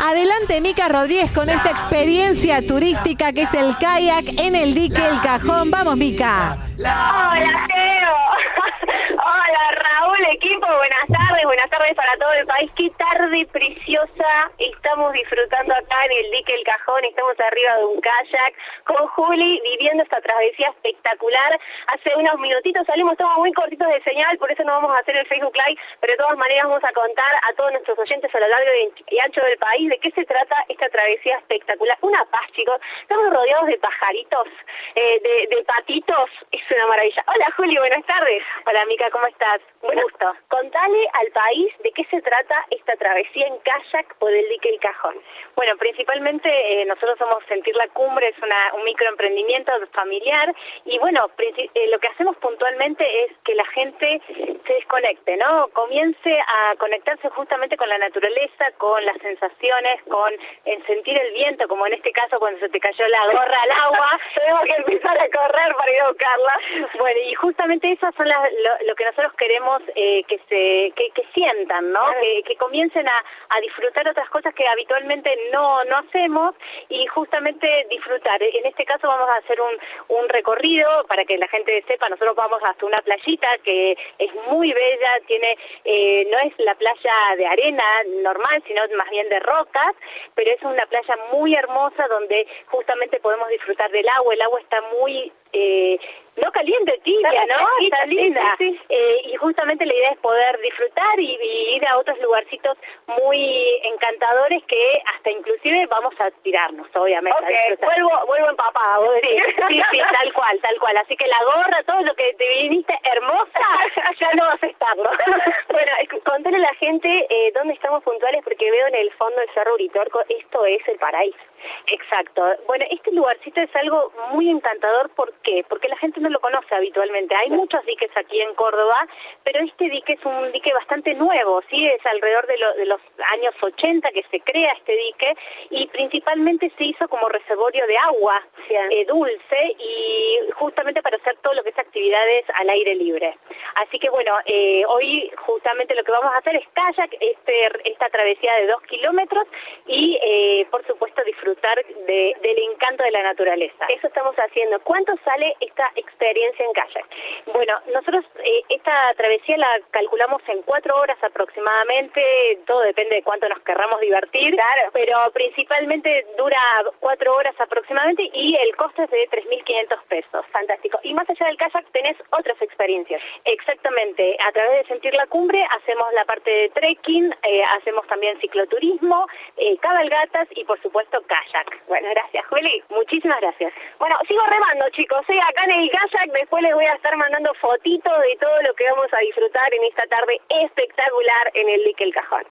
Adelante, Mica Rodríguez, con esta experiencia turística que es el kayak en el dique El Cajón. Vamos, Mica. Hola, Teo. Hola, Raúl, equipo. Buenas tardes para todo el país. Qué tarde preciosa estamos disfrutando acá en el dique El Cajón. Estamos arriba de un kayak con Juli viviendo esta travesía espectacular. Hace unos minutitos salimos, estamos muy cortitos de señal, por eso no vamos a hacer el Facebook Live, pero de todas maneras vamos a contar a todos nuestros oyentes a lo largo y ancho del país de qué se trata esta travesía espectacular. Una paz, chicos. Estamos rodeados de pajaritos, de patitos. Es una maravilla. Hola, Juli, buenas tardes. Hola, Mica, ¿cómo estás? Un gusto. Contale al país de qué se trata esta travesía en kayak por el dique El Cajón. Bueno, principalmente nosotros somos Sentir la Cumbre, es un microemprendimiento familiar y bueno, lo que hacemos puntualmente es que la gente se desconecte, ¿no? Comience a conectarse justamente con la naturaleza, con las sensaciones, con sentir el viento, como en este caso cuando se te cayó la gorra al agua, tenemos que empezar a correr para ir a buscarla. Bueno, y justamente esas son lo que nosotros queremos que sientan, ¿no? Que comiencen a disfrutar otras cosas que habitualmente no hacemos y justamente disfrutar. En este caso vamos a hacer un recorrido para que la gente sepa. Nosotros vamos hasta una playita que es muy bella, tiene no es la playa de arena normal, sino más bien de rocas, pero es una playa muy hermosa donde justamente podemos disfrutar del agua. El agua está muy no caliente, tibia, ¿no? Está linda. Sí. Y justamente la idea es poder disfrutar y ir a otros lugarcitos muy encantadores que hasta inclusive vamos a tirarnos, obviamente. Okay. Vuelvo empapada, vos decís. Sí, tal cual. Así que la gorra, todo lo que te viniste hermosa, ya no vas a estarlo. Bueno, contale a la gente dónde estamos puntuales porque veo en el fondo el Cerro Uritorco, esto es el paraíso. Exacto. Bueno, este lugarcito es algo muy encantador. ¿Por qué? Porque la gente no lo conoce habitualmente. Hay muchos diques aquí en Córdoba, pero este dique es un dique bastante nuevo, ¿sí? Es alrededor de los años 80 que se crea este dique y principalmente se hizo como reservorio de agua dulce y justamente para hacer todo lo que es actividades al aire libre. Así que bueno, hoy justamente lo que vamos a hacer es kayak, esta travesía de 2 kilómetros y por supuesto disfrutar del encanto de la naturaleza. Eso estamos haciendo. ¿Cuánto sale esta experiencia en kayak? Bueno, nosotros esta travesía la calculamos en 4 horas aproximadamente, todo depende de cuánto nos querramos divertir, claro, pero principalmente dura 4 horas aproximadamente y el costo es de 3.500 pesos. Fantástico. Y más allá del kayak tenés otras experiencias. Exactamente. A través de Sentir la Cumbre hacemos la parte de trekking, hacemos también cicloturismo, cabalgatas y por supuesto kayak. Bueno, gracias, Juli. Muchísimas gracias. Bueno, sigo remando, chicos. Acá en el kayak, después les voy a estar mandando fotitos de todo lo que vamos a disfrutar en esta tarde espectacular en el dique El Cajón.